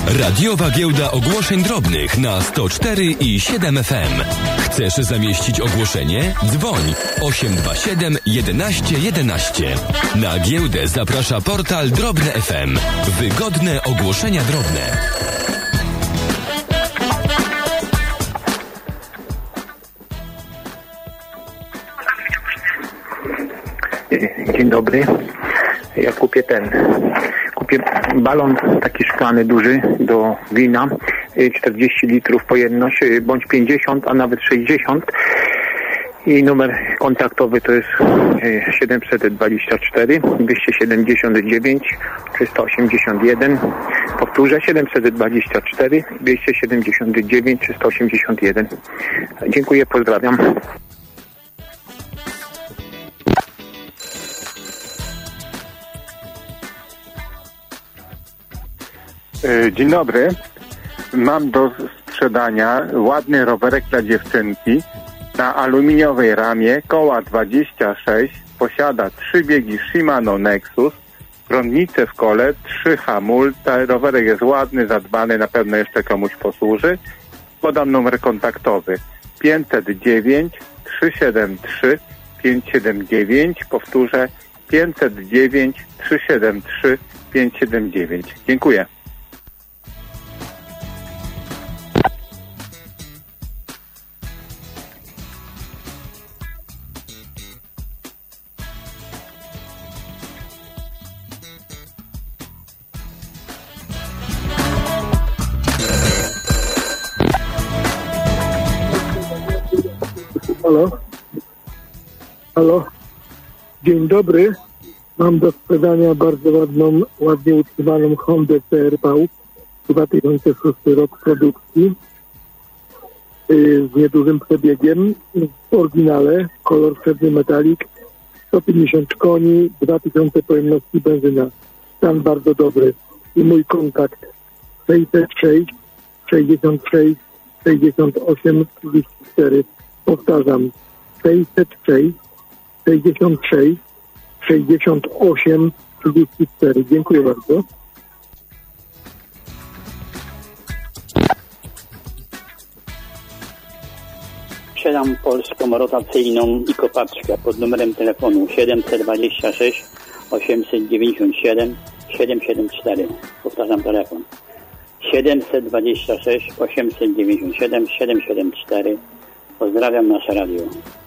Radiowa giełda ogłoszeń drobnych na 104 i 7 FM. Chcesz zamieścić ogłoszenie? Dzwoń 827 11 11. Na giełdę zaprasza portal Drobne FM. Wygodne ogłoszenia drobne. Dzień dobry. Ja kupię balon taki szklany duży do wina, 40 litrów pojemność, bądź 50, a nawet 60. I numer kontaktowy to jest 724 279 381. Powtórzę, 724 279 381. Dziękuję, pozdrawiam. Dzień dobry. Mam do sprzedania ładny rowerek dla dziewczynki na aluminiowej ramie, koła 26, posiada 3 biegi Shimano Nexus, prądnicę w kole, 3 hamulce. Rowerek jest ładny, zadbany, na pewno jeszcze komuś posłuży. Podam numer kontaktowy 509 373 579. Powtórzę, 509 373 579. Dziękuję. Halo. Dzień dobry. Mam do sprzedania bardzo ładnie utrzymaną Hondę CR-V 2006 rok produkcji z niedużym przebiegiem, w oryginale, kolor srebrny metalik, 150 koni, 2000 pojemności benzyna. Stan bardzo dobry. I mój kontakt 606 66 68 34. Powtarzam, 606 66 68 34. Dziękuję bardzo. Sprzedam polską rotacyjną i kopaczkę pod numerem telefonu 726 897 774. Powtarzam telefon 726 897 774. Pozdrawiam nasze radio.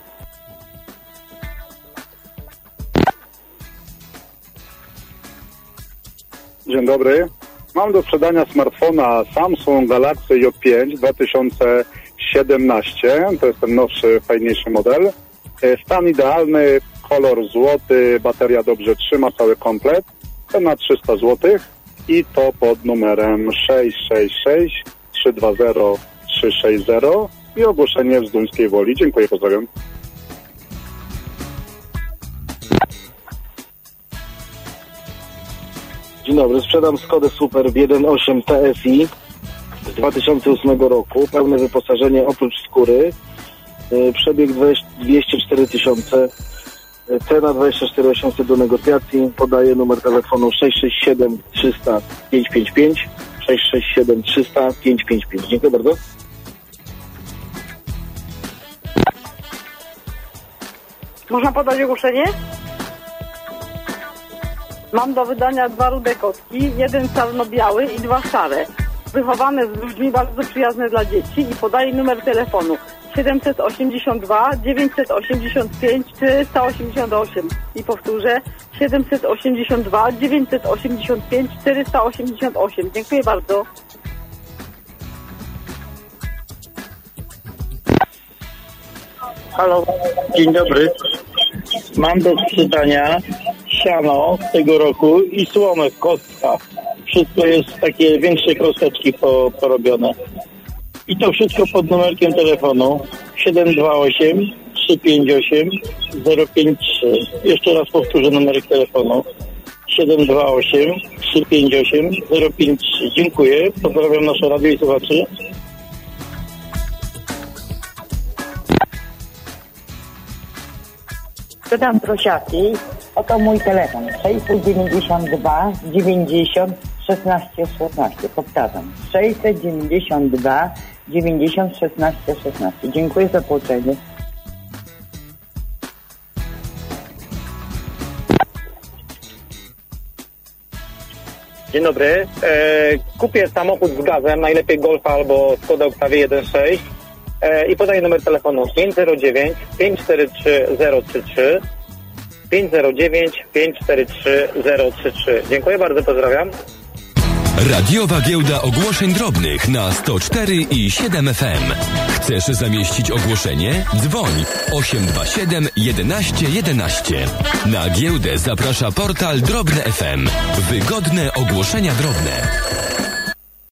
Dzień dobry. Mam do sprzedania smartfona Samsung Galaxy J5 2017. To jest ten nowszy, fajniejszy model. Stan idealny, kolor złoty, bateria dobrze trzyma, cały komplet. Cena 300 zł i to pod numerem 666 320 360 i ogłoszenie w Zduńskiej Woli. Dziękuję, pozdrawiam. Dzień dobry, sprzedam Skodę Superb 1.8 TSI z 2008 roku, pełne wyposażenie oprócz skóry, przebieg 204 000, cena 24 800 do negocjacji, podaję numer telefonu 667 300 555, 667 300 555. Dziękuję bardzo. Można podać ogłoszenie? Mam do wydania 2 rude kotki, 1 czarno-biały i 2 szare. Wychowane z ludźmi, bardzo przyjazne dla dzieci i podaję numer telefonu 782 985 488 i powtórzę 782 985 488. Dziękuję bardzo. Halo, dzień dobry. Mam do sprzedania siano tego roku i słomę w kostkach. Wszystko jest takie większe kosteczki porobione. I to wszystko pod numerkiem telefonu 728 358 053. Jeszcze raz powtórzę numerek telefonu 728 358 053. Dziękuję. Pozdrawiam nasze radio i słuchaczy. Sprzedam prosiaki. Oto mój telefon 692 90 16 16. Powtarzam. 692 90 16 16. Dziękuję za połączenie. Dzień dobry. Kupię samochód z gazem, najlepiej Golfa albo Skoda Octavia 1.6 i podaję numer telefonu 509 543 033 509 543 033. Dziękuję bardzo, pozdrawiam. Radiowa Giełda Ogłoszeń Drobnych na 104 i 7 FM. Chcesz zamieścić ogłoszenie? Dzwoń 827 11 11. Na giełdę zaprasza portal Drobne FM. Wygodne ogłoszenia drobne.